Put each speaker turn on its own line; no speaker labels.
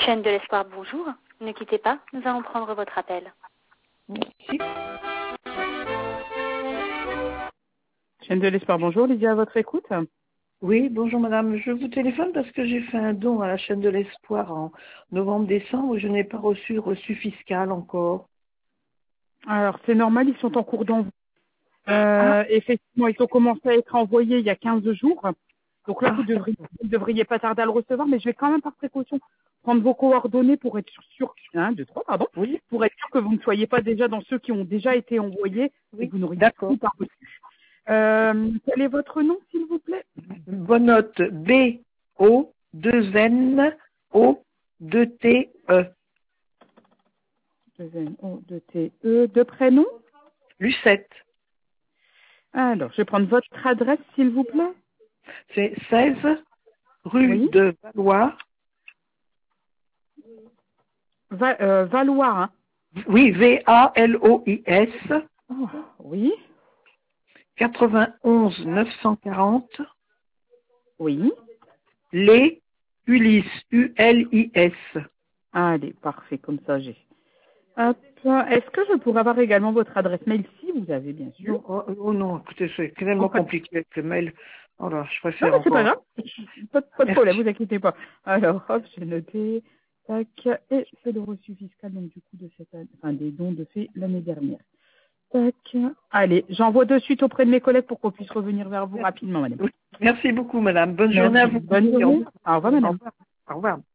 Chaîne de l'Espoir, bonjour. Ne quittez pas, nous allons prendre votre appel.
Merci.
Chaîne de l'Espoir, bonjour. Lydia, à votre écoute.
Oui, bonjour madame. Je vous téléphone parce que j'ai fait un don à la chaîne de l'Espoir en novembre-décembre et je n'ai pas reçu fiscal encore.
Alors, c'est normal, ils sont en cours d'envoi.
Ah,
Effectivement, ils ont commencé à être envoyés il y a 15 jours. Donc là,
ah,
vous ne devriez pas tarder à le recevoir, mais je vais quand même par précaution prendre vos coordonnées pour être sûr, 1, 2, 3, pardon,
oui,
pour être sûr que vous ne soyez pas déjà dans ceux qui ont déjà été envoyés et que
oui,
vous n'auriez
d'accord.
pas reçu. Quel est votre nom, s'il vous plaît?
Bonne note B-O-2-N-O-2-T-E.
2N-O-2-T-E, de prénom.
Lucette.
Alors, je vais prendre votre adresse, s'il vous plaît.
C'est 16 rue
Oui.
de Valois.
Valois, hein.
Oui, V-A-L-O-I-S.
Oh, oui.
91 940.
Oui.
Les Ulysse. U-L-I-S.
Allez, parfait, comme ça j'ai. Hop. Est-ce que je pourrais avoir également votre adresse mail si vous avez, bien sûr?
Non, oh non, écoutez, c'est tellement compliqué avec le mail. Oh là, je
Non,
préfère
mais c'est pas
encore.
grave. Pas de problème,
Merci.
vous inquiétez pas. Alors, hop, j'ai noté. Tac. Et c'est le reçu fiscal, donc du coup, de cette année, enfin, des dons de fait l'année dernière. Tac. Allez, j'envoie de suite auprès de mes collègues pour qu'on puisse revenir vers vous rapidement, madame.
Merci beaucoup, madame. Bonne journée à
Merci.
vous.
Bonne
Au
journée.
revoir.
Au revoir,
Au
madame.
revoir. Au revoir.